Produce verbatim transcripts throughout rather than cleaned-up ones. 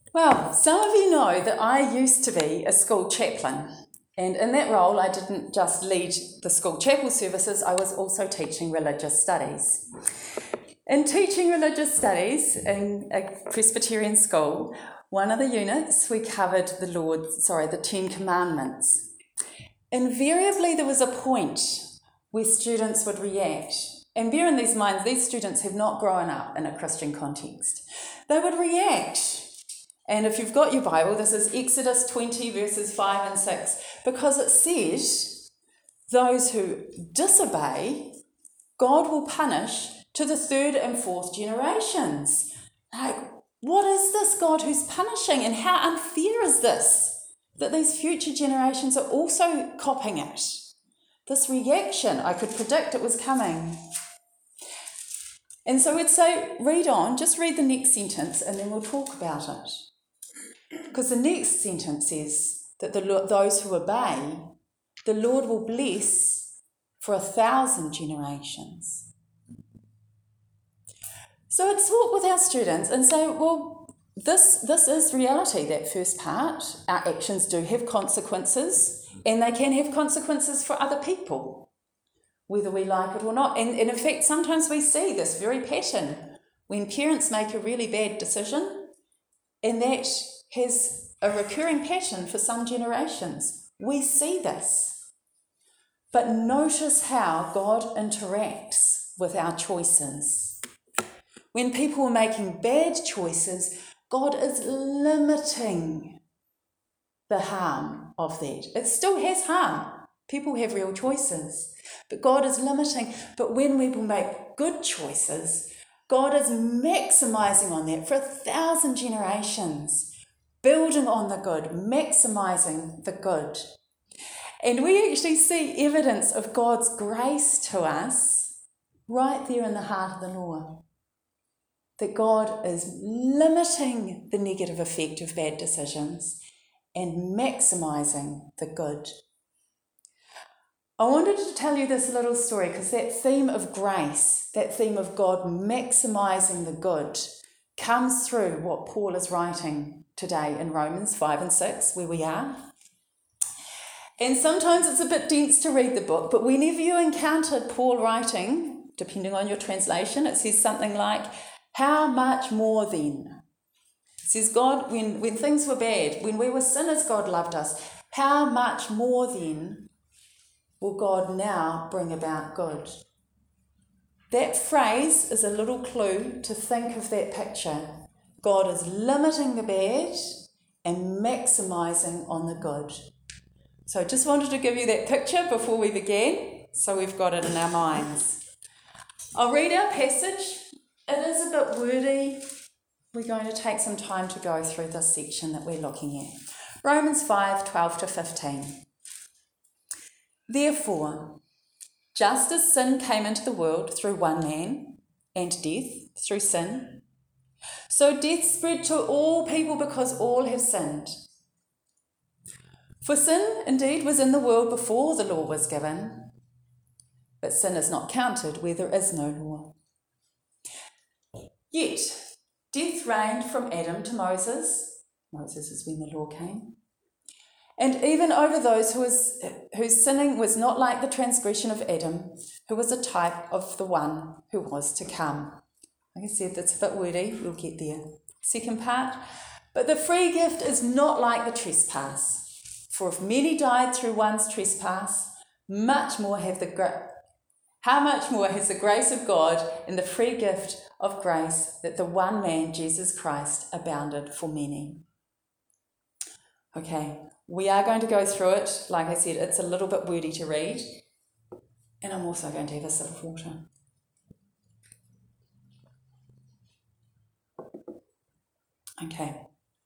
Well, some of you know that I used to be a school chaplain, and in that role I didn't just lead the school chapel services, I was also teaching religious studies. In teaching religious studies in a Presbyterian school, one of the units we covered the Lord, sorry, the Ten Commandments. Invariably there was a point where students would react, and bear in these minds, these students have not grown up in a Christian context. They would react. And if you've got your Bible, this is Exodus twenty, verses five and six, because it says, those who disobey, God will punish to the third and fourth generations. Like, what is this God who's punishing, and how unfair is this, that these future generations are also copying it? This reaction, I could predict it was coming. And so we'd say, read on, just read the next sentence, and then we'll talk about it. Because the next sentence says that the, those who obey, the Lord will bless for a thousand generations. So I'd talk with our students and say, well, this, this is reality, that first part. Our actions do have consequences, and they can have consequences for other people, whether we like it or not. And, and in fact, sometimes we see this very pattern when parents make a really bad decision, and that has a recurring pattern for some generations. We see this. But notice how God interacts with our choices. When people are making bad choices, God is limiting the harm of that. It still has harm. People have real choices. But God is limiting. But when people make good choices, God is maximising on that for a thousand generations. Building on the good, maximising the good. And we actually see evidence of God's grace to us right there in the heart of the law. That God is limiting the negative effect of bad decisions and maximising the good. I wanted to tell you this little story because that theme of grace, that theme of God maximising the good, comes through what Paul is writing today in Romans five and six, where we are. And sometimes it's a bit dense to read the book, but whenever you encountered Paul writing, depending on your translation, it says something like, how much more then? It says, God, when, when things were bad, when we were sinners, God loved us. How much more then will God now bring about good? That phrase is a little clue to think of that picture. God is limiting the bad and maximising on the good. So I just wanted to give you that picture before we began, so we've got it in our minds. I'll read our passage. It is a bit wordy. We're going to take some time to go through this section that we're looking at. Romans five, twelve to fifteen. Therefore, just as sin came into the world through one man, and death through sin, so death spread to all people because all have sinned. For sin indeed was in the world before the law was given, but sin is not counted where there is no law. Yet death reigned from Adam to Moses. Moses is when the law came. And even over those who was, whose sinning was not like the transgression of Adam, who was a type of the one who was to come. Like I said, that's a bit wordy, we'll get there. Second part, but the free gift is not like the trespass. For if many died through one's trespass, much more have the gra- how much more has the grace of God and the free gift of grace that the one man, Jesus Christ, abounded for many. Okay, we are going to go through it. Like I said, it's a little bit wordy to read. And I'm also going to have a sip of water. Okay.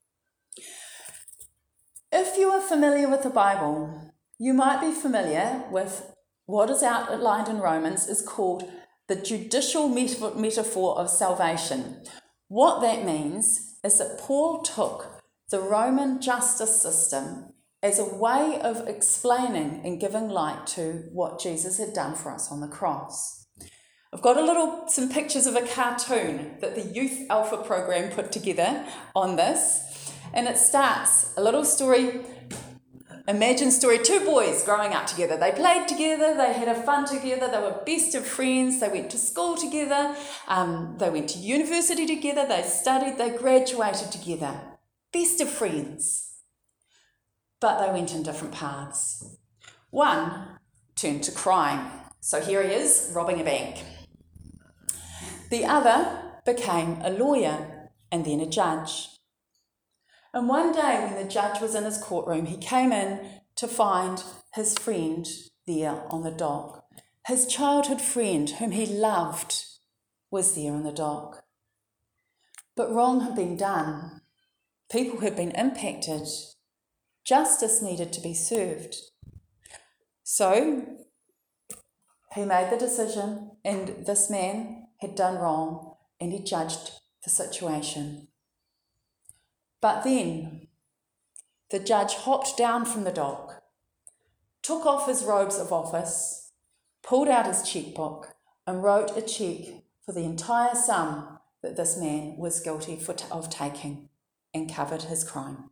If you are familiar with the Bible, you might be familiar with what is outlined in Romans is called the judicial metaphor of salvation. What that means is that Paul took the Roman justice system as a way of explaining and giving light to what Jesus had done for us on the cross. I've got a little, some pictures of a cartoon that the Youth Alpha program put together on this. And it starts, a little story, imagine story, two boys growing up together. They played together, they had a fun together, they were best of friends, they went to school together, um, they went to university together, they studied, they graduated together. Best of friends. But they went in different paths. One turned to crime. So here he is, robbing a bank. The other became a lawyer and then a judge. And one day when the judge was in his courtroom, he came in to find his friend there on the dock. His childhood friend, whom he loved, was there on the dock. But wrong had been done. People had been impacted. Justice needed to be served. So he made the decision, and this man had done wrong, and he judged the situation. But then the judge hopped down from the dock, took off his robes of office, pulled out his checkbook, and wrote a cheque for the entire sum that this man was guilty for t- of taking, and covered his crime.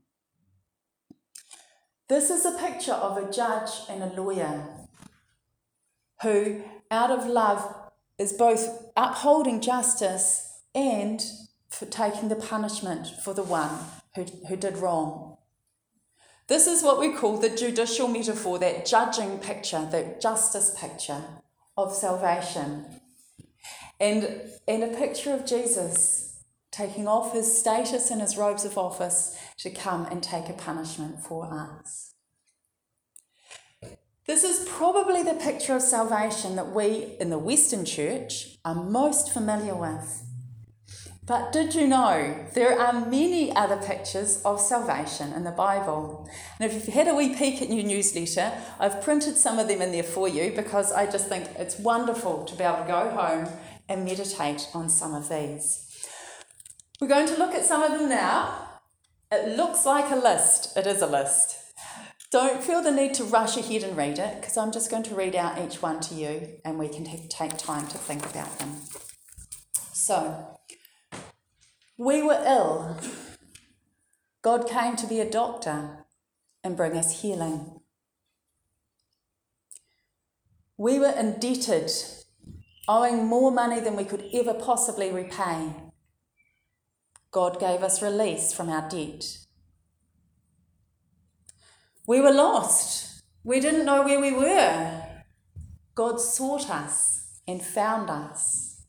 This is a picture of a judge and a lawyer who, out of love, is both upholding justice and for taking the punishment for the one who, who did wrong. This is what we call the judicial metaphor, that judging picture, that justice picture of salvation. And, and a picture of Jesus taking off his status and his robes of office to come and take a punishment for us. This is probably the picture of salvation that we in the Western Church are most familiar with. But did you know there are many other pictures of salvation in the Bible? And if you've had a wee peek at your newsletter, I've printed some of them in there for you because I just think it's wonderful to be able to go home and meditate on some of these. We're going to look at some of them now. It looks like a list. It is a list. Don't feel the need to rush ahead and read it, because I'm just going to read out each one to you and we can have, take time to think about them. So, we were ill. God came to be a doctor and bring us healing. We were indebted, owing more money than we could ever possibly repay. God gave us release from our debt. We were lost. We didn't know where we were. God sought us and found us.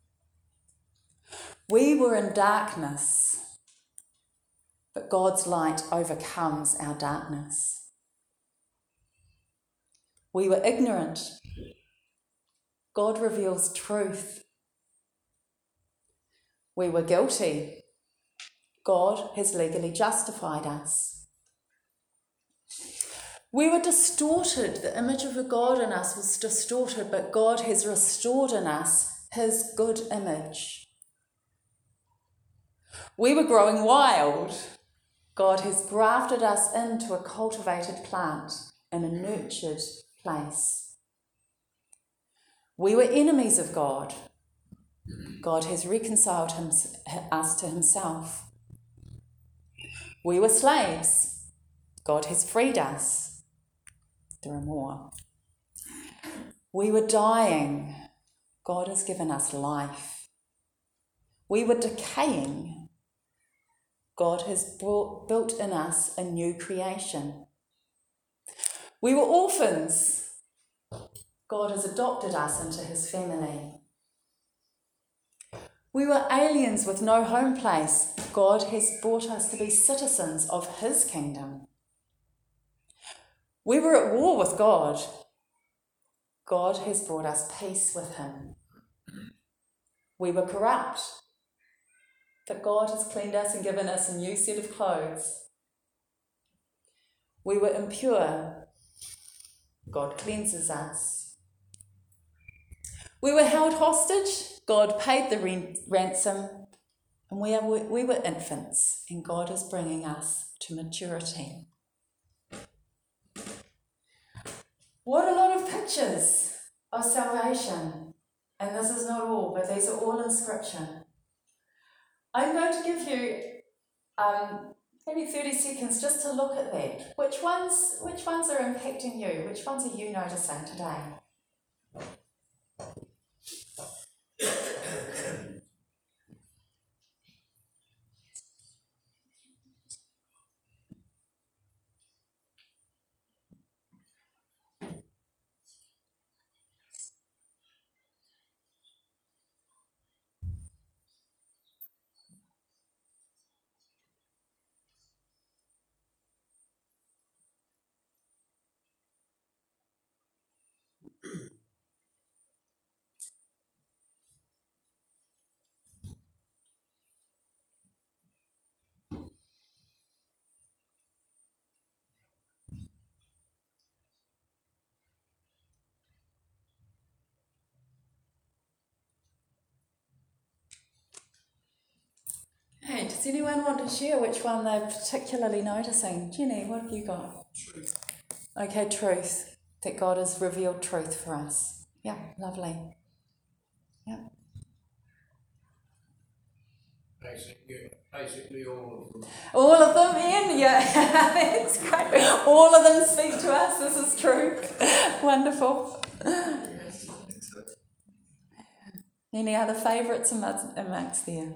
We were in darkness, but God's light overcomes our darkness. We were ignorant. God reveals truth. We were guilty. God has legally justified us. We were distorted. The image of a God in us was distorted, but God has restored in us his good image. We were growing wild. God has grafted us into a cultivated plant in a nurtured place. We were enemies of God. God has reconciled him, us to himself. We were slaves. God has freed us. There are more. We were dying. God has given us life. We were decaying. God has brought, built in us a new creation. We were orphans. God has adopted us into his family. We were aliens with no home place. God has brought us to be citizens of his kingdom. We were at war with God. God has brought us peace with him. We were corrupt, but God has cleaned us and given us a new set of clothes. We were impure. God cleanses us. We were held hostage. God paid the ransom. And we, are, we were infants, and God is bringing us to maturity. What a lot of pictures of salvation. And this is not all, but these are all in Scripture. I'm going to give you um, maybe thirty seconds just to look at that. Which ones, which ones are impacting you? Which ones are you noticing today? Hey, does anyone want to share which one they're particularly noticing? Jenny, what have you got? Truth. Okay, truth. That God has revealed truth for us. Yeah, lovely. Yeah. Basically, basically all of them. All of them, Ian? Yeah, that's great. All of them speak to us. This is true. Wonderful. Yes, I think so. Any other favourites amongst, amongst there?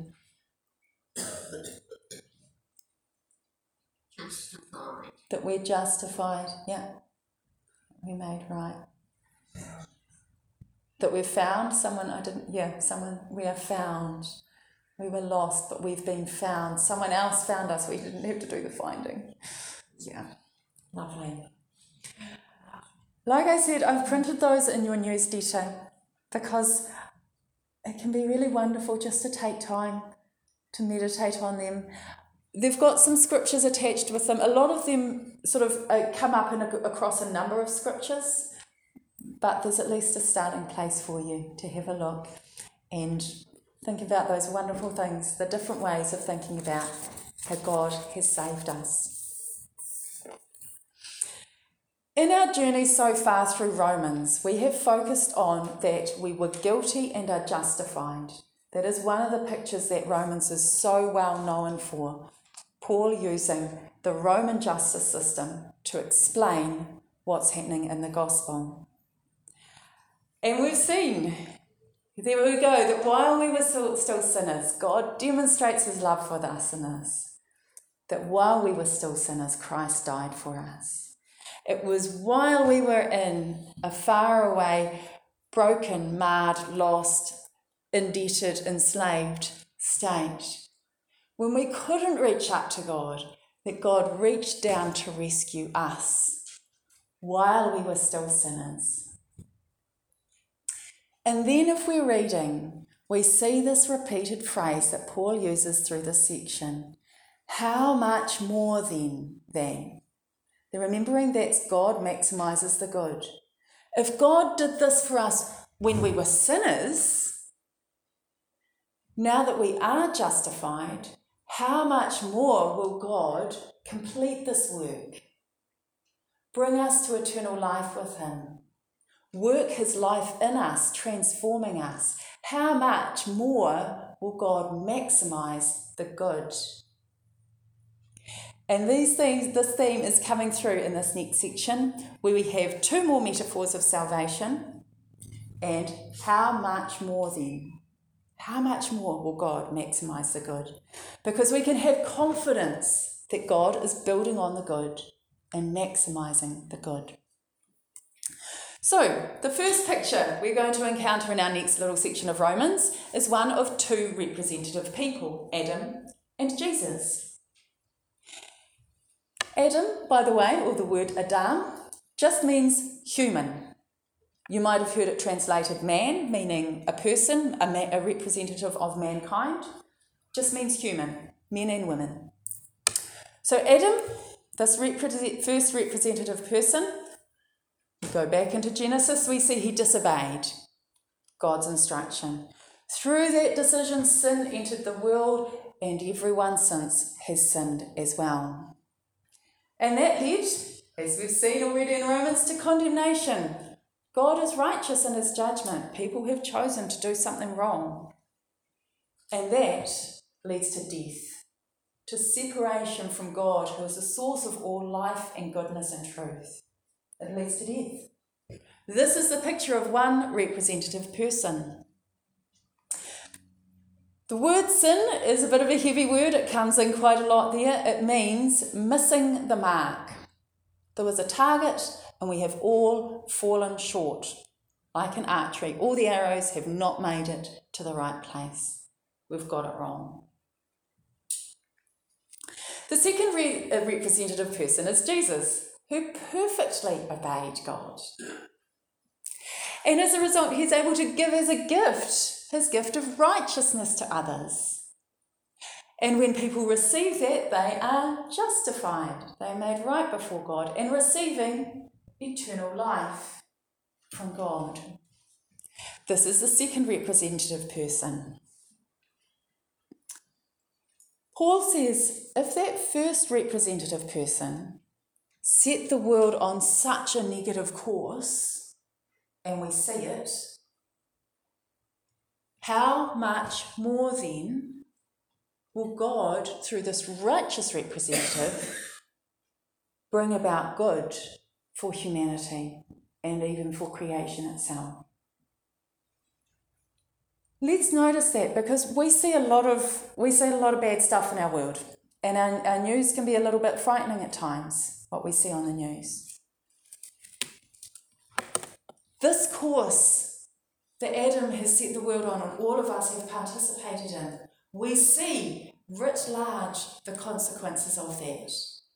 Justified. That we're justified, yeah. We made right. That we've found someone, I didn't, yeah, someone, we are found. We were lost, but we've been found. Someone else found us. We didn't have to do the finding. Yeah, lovely. Like I said, I've printed those in your newsletter because it can be really wonderful just to take time to meditate on them. They've got some scriptures attached with them. A lot of them sort of uh, come up in a, across a number of scriptures, but there's at least a starting place for you to have a look and think about those wonderful things, the different ways of thinking about how God has saved us. In our journey so far through Romans, we have focused on that we were guilty and are justified. That is one of the pictures that Romans is so well known for. Paul using the Roman justice system to explain what's happening in the gospel. And we've seen, there we go, that while we were still, still sinners, God demonstrates his love for us in this. That while we were still sinners, Christ died for us. It was while we were in a faraway, broken, marred, lost, indebted, enslaved state, when we couldn't reach up to God, that God reached down to rescue us while we were still sinners. And then if we're reading, we see this repeated phrase that Paul uses through this section. How much more then than? They're remembering that God maximises the good. If God did this for us when we were sinners, now that we are justified, how much more will God complete this work? Bring us to eternal life with him. Work his life in us, transforming us. How much more will God maximise the good? And these things, this theme is coming through in this next section, where we have two more metaphors of salvation. And how much more then? How much more will God maximise the good? Because we can have confidence that God is building on the good and maximising the good. So, the first picture we're going to encounter in our next little section of Romans is one of two representative people, Adam and Jesus. Adam, by the way, or the word Adam, just means human. You might have heard it translated man, meaning a person, a, ma- a representative of mankind. Just means human, men and women. So Adam, this repre- first representative person, we go back into Genesis, we see he disobeyed God's instruction. Through that decision, sin entered the world, and everyone since has sinned as well. And that led, as we've seen already in Romans, to condemnation. God is righteous in his judgment. People have chosen to do something wrong. And that leads to death. to separation from God, who is the source of all life and goodness and truth. It leads to death. This is the picture of one representative person. The word sin is a bit of a heavy word. It comes in quite a lot there. It means missing the mark. There was a target and we have all fallen short. Like in archery, all the arrows have not made it to the right place. We've got it wrong. The second re- representative person is Jesus, who perfectly obeyed God. And as a result, he's able to give as a gift his gift of righteousness to others. And when people receive that, they are justified. They are made right before God and receiving eternal life from God. This is the second representative person. Paul says, if that first representative person set the world on such a negative course, and we see it, how much more then will God, through this righteous representative, bring about good for humanity and even for creation itself? Let's notice that, because we see a lot of we see a lot of bad stuff in our world, and our, our news can be a little bit frightening at times, what we see on the news. This course that Adam has set the world on and all of us have participated in, we see writ large the consequences of that.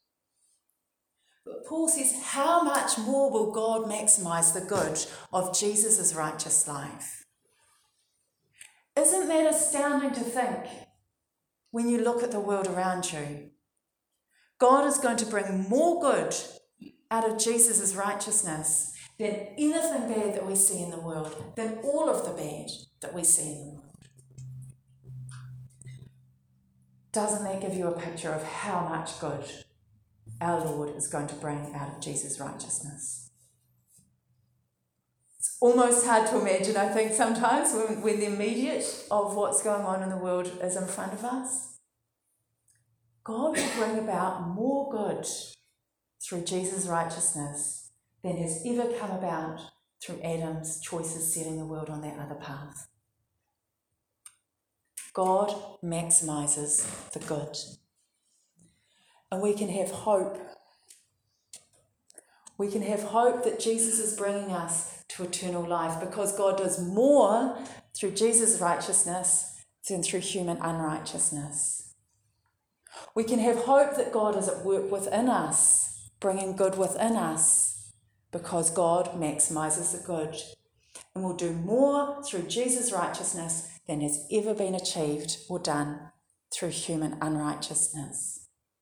But Paul says, how much more will God maximise the good of Jesus' righteous life? Isn't that astounding to think when you look at the world around you? God is going to bring more good out of Jesus' righteousness than anything bad that we see in the world, than all of the bad that we see in the world. Doesn't that give you a picture of how much good our Lord is going to bring out of Jesus' righteousness? It's almost hard to imagine, I think, sometimes when, when the immediate of what's going on in the world is in front of us. God will bring about more good through Jesus' righteousness than has ever come about through Adam's choices setting the world on that other path. God maximises the good. And we can have hope. We can have hope that Jesus is bringing us to eternal life, because God does more through Jesus' righteousness than through human unrighteousness. We can have hope that God is at work within us, bringing good within us, because God maximises the good and will do more through Jesus' righteousness than has ever been achieved or done through human unrighteousness.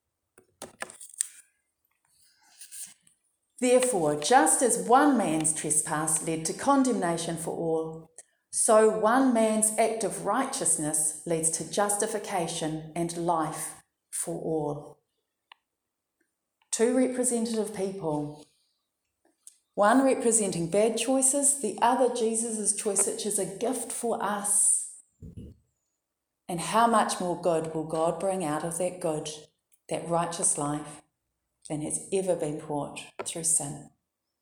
Therefore, just as one man's trespass led to condemnation for all, so one man's act of righteousness leads to justification and life for all. Two representative people, one representing bad choices, the other Jesus' choice, which is a gift for us. And how much more good will God bring out of that good, that righteous life, than has ever been brought through sin?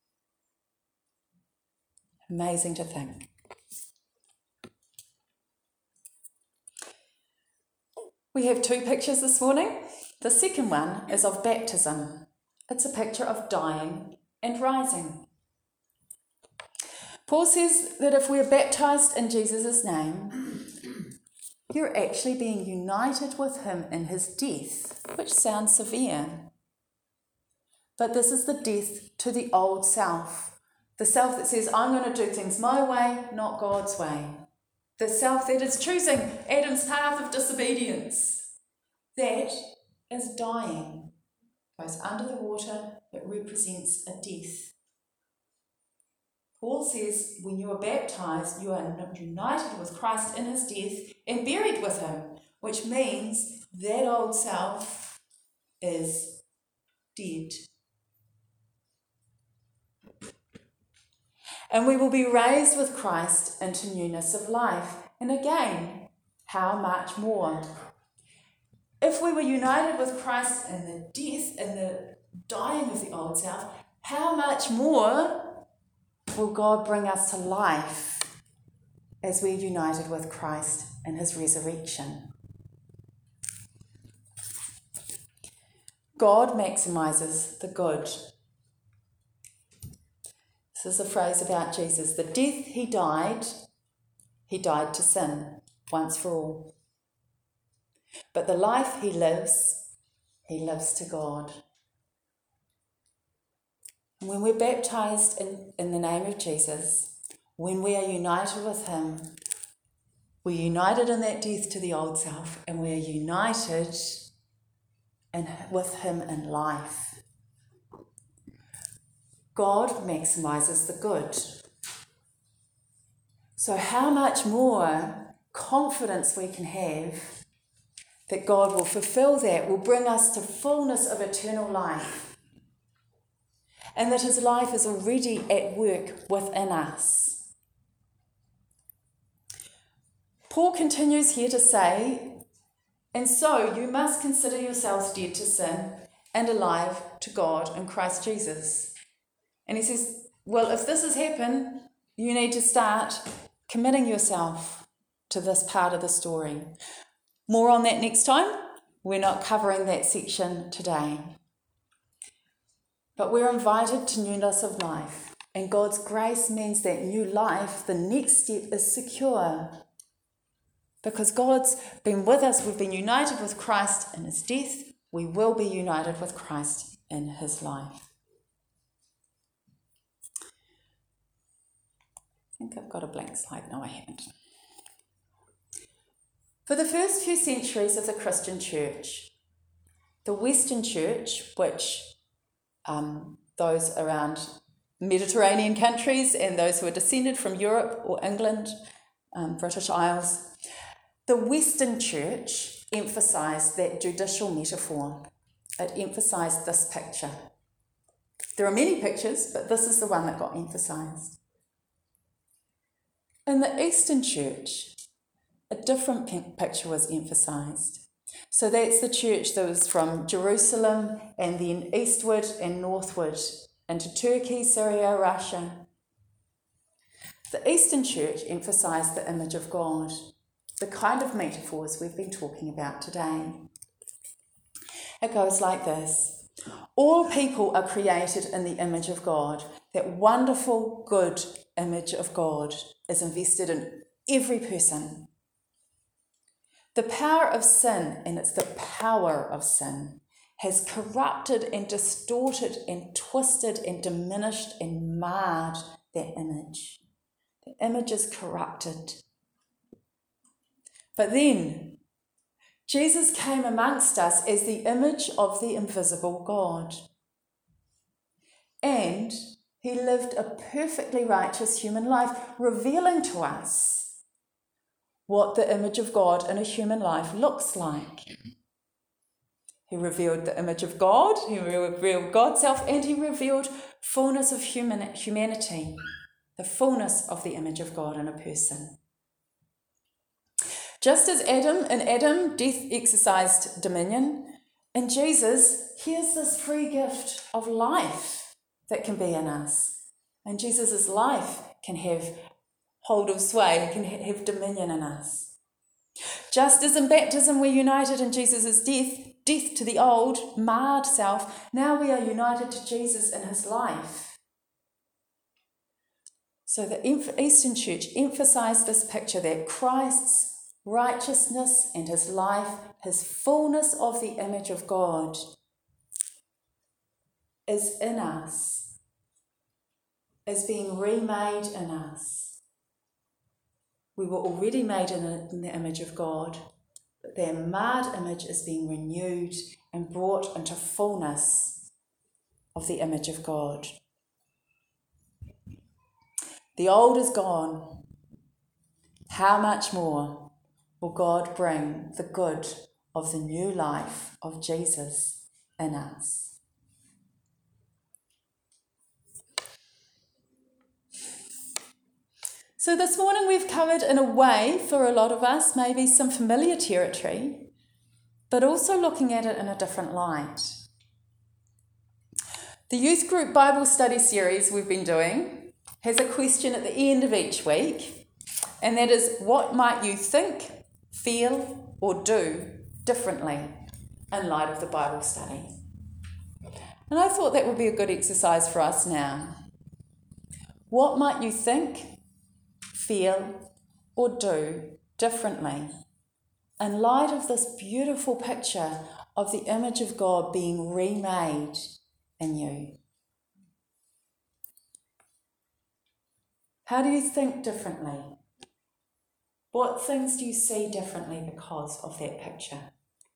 Amazing to think. We have two pictures this morning. The second one is of baptism. It's a picture of dying and rising. Paul says that if we're baptised in Jesus' name, you're actually being united with him in his death, which sounds severe. But this is the death to the old self, the self that says, I'm going to do things my way, not God's way. The self that is choosing Adam's path of disobedience. That is dying. Goes under the water, it represents a death. Paul says when you are baptised, you are united with Christ in his death and buried with him, which means that old self is dead. And we will be raised with Christ into newness of life. And again, how much more? If if we were united with Christ in the death and the dying of the old self, how much more will God bring us to life as we're united with Christ in his resurrection? God maximizes the good. This is a phrase about Jesus. The death he died, he died to sin once for all. But the life he lives, he lives to God. And when we're baptized in, in the name of Jesus, when we are united with him, we're united in that death to the old self, and we're united in, with him in life. God maximizes the good. So how much more confidence we can have that God will fulfill that, will bring us to fullness of eternal life, and that his life is already at work within us. Paul continues here to say, and so you must consider yourselves dead to sin and alive to God in Christ Jesus. And he says, well, if this has happened, you need to start committing yourself to this part of the story. More on that next time. We're not covering that section today. But we're invited to newness of life. And God's grace means that new life, the next step, is secure. Because God's been with us, we've been united with Christ in his death, we will be united with Christ in his life. I think I've got a blank slide. No, I haven't. For the first few centuries of the Christian church, the Western church, which um, those around Mediterranean countries and those who are descended from Europe or England, um, British Isles, the Western church emphasised that judicial metaphor. It emphasised this picture. There are many pictures, but this is the one that got emphasised. In the Eastern church, a different picture was emphasised. So that's the church that was from Jerusalem and then eastward and northward into Turkey, Syria, Russia. The Eastern church emphasised the image of God, the kind of metaphors we've been talking about today. It goes like this. All people are created in the image of God. That wonderful, good image of God is invested in every person. The power of sin, and it's the power of sin, has corrupted and distorted and twisted and diminished and marred that image. The image is corrupted. But then, Jesus came amongst us as the image of the invisible God. And he lived a perfectly righteous human life, revealing to us what the image of God in a human life looks like. He revealed the image of God, he revealed God's self, and he revealed fullness of human humanity, the fullness of the image of God in a person. Just as Adam, in Adam, death exercised dominion, in Jesus, here's this free gift of life that can be in us. And Jesus' life can have hold of sway, can have dominion in us. Just as in baptism we're united in Jesus' death, death to the old, marred self, now we are united to Jesus in his life. So the Eastern Church emphasised this picture that Christ's righteousness and his life, his fullness of the image of God, is in us, is being remade in us. We were already made in, a, in the image of God, but their marred image is being renewed and brought into fullness of the image of God. The old is gone. How much more will God bring the good of the new life of Jesus in us? So this morning we've covered, in a way, for a lot of us, maybe some familiar territory, but also looking at it in a different light. The youth group Bible study series we've been doing has a question at the end of each week, and that is, what might you think, feel, or do differently in light of the Bible study? And I thought that would be a good exercise for us now. What might you think, feel, or do differently in light of this beautiful picture of the image of God being remade in you? How do you think differently? What things do you see differently because of that picture?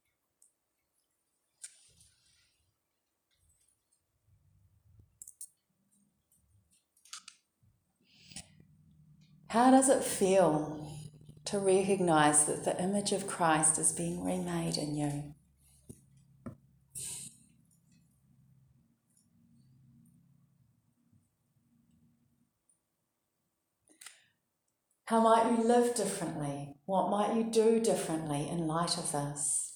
How does it feel to recognise that the image of Christ is being remade in you? How might you live differently? What might you do differently in light of this?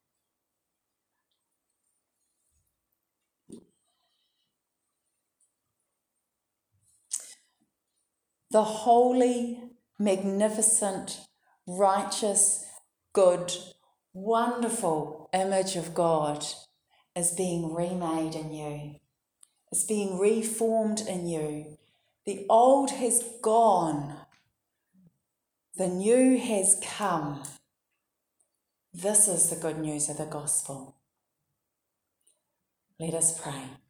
The holy, magnificent, righteous, good, wonderful image of God is being remade in you. It's being reformed in you. The old has gone. The new has come. This is the good news of the gospel. Let us pray.